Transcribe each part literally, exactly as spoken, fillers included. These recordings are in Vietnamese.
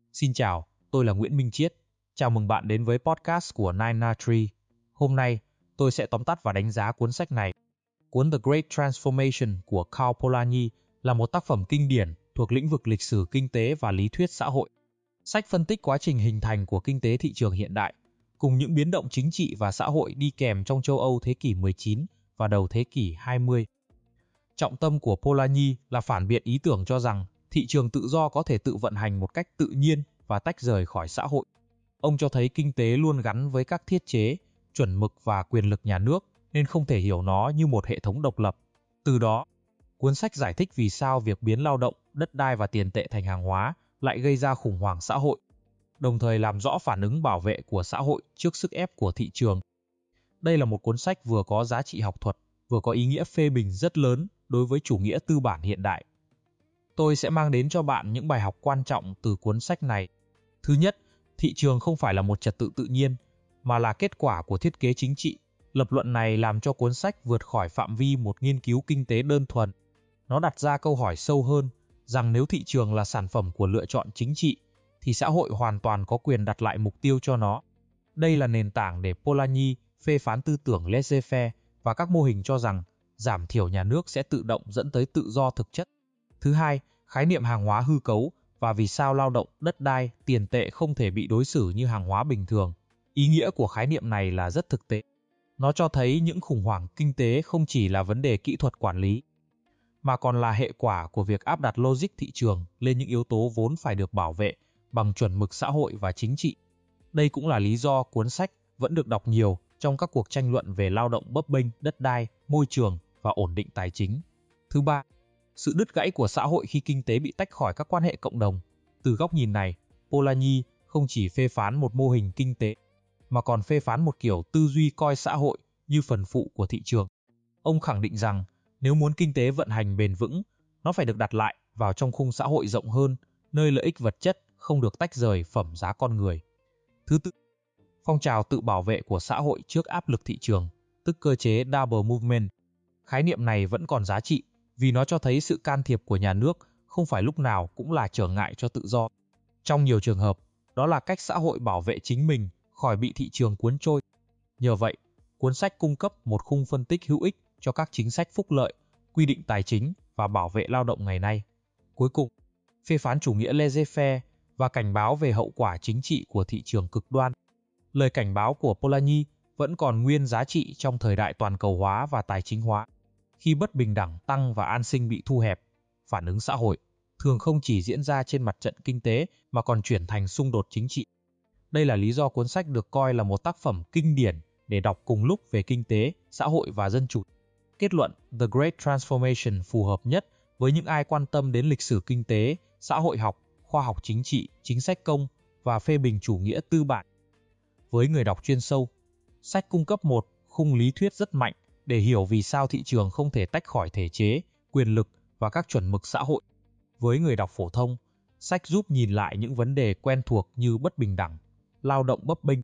Xin chào, tôi là Nguyễn Minh Chiết. Chào mừng bạn đến với podcast của Nine Na Tree. Hôm nay, tôi sẽ tóm tắt và đánh giá cuốn sách này. Cuốn The Great Transformation của Karl Polanyi là một tác phẩm kinh điển thuộc lĩnh vực lịch sử kinh tế và lý thuyết xã hội. Sách phân tích quá trình hình thành của kinh tế thị trường hiện đại, cùng những biến động chính trị và xã hội đi kèm trong châu Âu thế kỷ mười chín và đầu thế kỷ hai mươi. Trọng tâm của Polanyi là phản biện ý tưởng cho rằng thị trường tự do có thể tự vận hành một cách tự nhiên và tách rời khỏi xã hội. Ông cho thấy kinh tế luôn gắn với các thiết chế, chuẩn mực và quyền lực nhà nước, nên không thể hiểu nó như một hệ thống độc lập. Từ đó, cuốn sách giải thích vì sao việc biến lao động, đất đai và tiền tệ thành hàng hóa lại gây ra khủng hoảng xã hội, đồng thời làm rõ phản ứng bảo vệ của xã hội trước sức ép của thị trường. Đây là một cuốn sách vừa có giá trị học thuật, vừa có ý nghĩa phê bình rất lớn đối với chủ nghĩa tư bản hiện đại. Tôi sẽ mang đến cho bạn những bài học quan trọng từ cuốn sách này. Thứ nhất, thị trường không phải là một trật tự tự nhiên, mà là kết quả của thiết kế chính trị. Lập luận này làm cho cuốn sách vượt khỏi phạm vi một nghiên cứu kinh tế đơn thuần. Nó đặt ra câu hỏi sâu hơn, rằng nếu thị trường là sản phẩm của lựa chọn chính trị, thì xã hội hoàn toàn có quyền đặt lại mục tiêu cho nó. Đây là nền tảng để Polanyi phê phán tư tưởng laissez-faire và các mô hình cho rằng giảm thiểu nhà nước sẽ tự động dẫn tới tự do thực chất. Thứ hai, khái niệm hàng hóa hư cấu và vì sao lao động, đất đai, tiền tệ không thể bị đối xử như hàng hóa bình thường. Ý nghĩa của khái niệm này là rất thực tế. Nó cho thấy những khủng hoảng kinh tế không chỉ là vấn đề kỹ thuật quản lý, mà còn là hệ quả của việc áp đặt logic thị trường lên những yếu tố vốn phải được bảo vệ bằng chuẩn mực xã hội và chính trị. Đây cũng là lý do cuốn sách vẫn được đọc nhiều trong các cuộc tranh luận về lao động bấp bênh, đất đai, môi trường và ổn định tài chính. Thứ ba, sự đứt gãy của xã hội khi kinh tế bị tách khỏi các quan hệ cộng đồng. Từ góc nhìn này, Polanyi không chỉ phê phán một mô hình kinh tế, mà còn phê phán một kiểu tư duy coi xã hội như phần phụ của thị trường. Ông khẳng định rằng nếu muốn kinh tế vận hành bền vững, nó phải được đặt lại vào trong khung xã hội rộng hơn, nơi lợi ích vật chất không được tách rời phẩm giá con người. Thứ tư, phong trào tự bảo vệ của xã hội trước áp lực thị trường, tức cơ chế double movement. Khái niệm này vẫn còn giá trị vì nó cho thấy sự can thiệp của nhà nước không phải lúc nào cũng là trở ngại cho tự do. Trong nhiều trường hợp, đó là cách xã hội bảo vệ chính mình khỏi bị thị trường cuốn trôi. Nhờ vậy, cuốn sách cung cấp một khung phân tích hữu ích cho các chính sách phúc lợi, quy định tài chính và bảo vệ lao động ngày nay. Cuối cùng, phê phán chủ nghĩa laissez-faire và cảnh báo về hậu quả chính trị của thị trường cực đoan. Lời cảnh báo của Polanyi vẫn còn nguyên giá trị trong thời đại toàn cầu hóa và tài chính hóa. Khi bất bình đẳng tăng và an sinh bị thu hẹp, phản ứng xã hội thường không chỉ diễn ra trên mặt trận kinh tế mà còn chuyển thành xung đột chính trị. Đây là lý do cuốn sách được coi là một tác phẩm kinh điển để đọc cùng lúc về kinh tế, xã hội và dân chủ. Kết luận, The Great Transformation phù hợp nhất với những ai quan tâm đến lịch sử kinh tế, xã hội học, khoa học chính trị, chính sách công và phê bình chủ nghĩa tư bản. Với người đọc chuyên sâu, sách cung cấp một khung lý thuyết rất mạnh để hiểu vì sao thị trường không thể tách khỏi thể chế, quyền lực và các chuẩn mực xã hội. Với người đọc phổ thông, sách giúp nhìn lại những vấn đề quen thuộc như bất bình đẳng, lao động bấp bênh,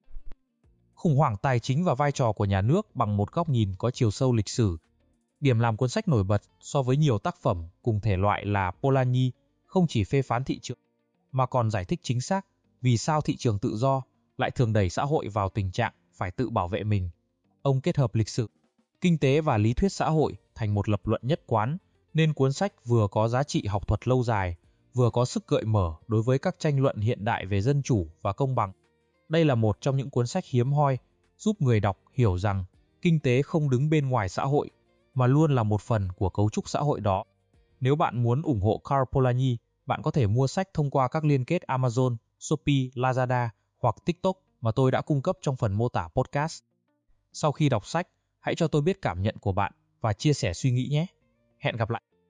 khủng hoảng tài chính và vai trò của nhà nước bằng một góc nhìn có chiều sâu lịch sử. Điểm làm cuốn sách nổi bật so với nhiều tác phẩm cùng thể loại là Polanyi không chỉ phê phán thị trường, mà còn giải thích chính xác vì sao thị trường tự do lại thường đẩy xã hội vào tình trạng phải tự bảo vệ mình. Ông kết hợp lịch sử, kinh tế và lý thuyết xã hội thành một lập luận nhất quán, nên cuốn sách vừa có giá trị học thuật lâu dài, vừa có sức gợi mở đối với các tranh luận hiện đại về dân chủ và công bằng. Đây là một trong những cuốn sách hiếm hoi giúp người đọc hiểu rằng kinh tế không đứng bên ngoài xã hội, mà luôn là một phần của cấu trúc xã hội đó. Nếu bạn muốn ủng hộ Karl Polanyi, bạn có thể mua sách thông qua các liên kết Amazon, Shopee, Lazada hoặc TikTok mà tôi đã cung cấp trong phần mô tả podcast. Sau khi đọc sách, hãy cho tôi biết cảm nhận của bạn và chia sẻ suy nghĩ nhé. Hẹn gặp lại!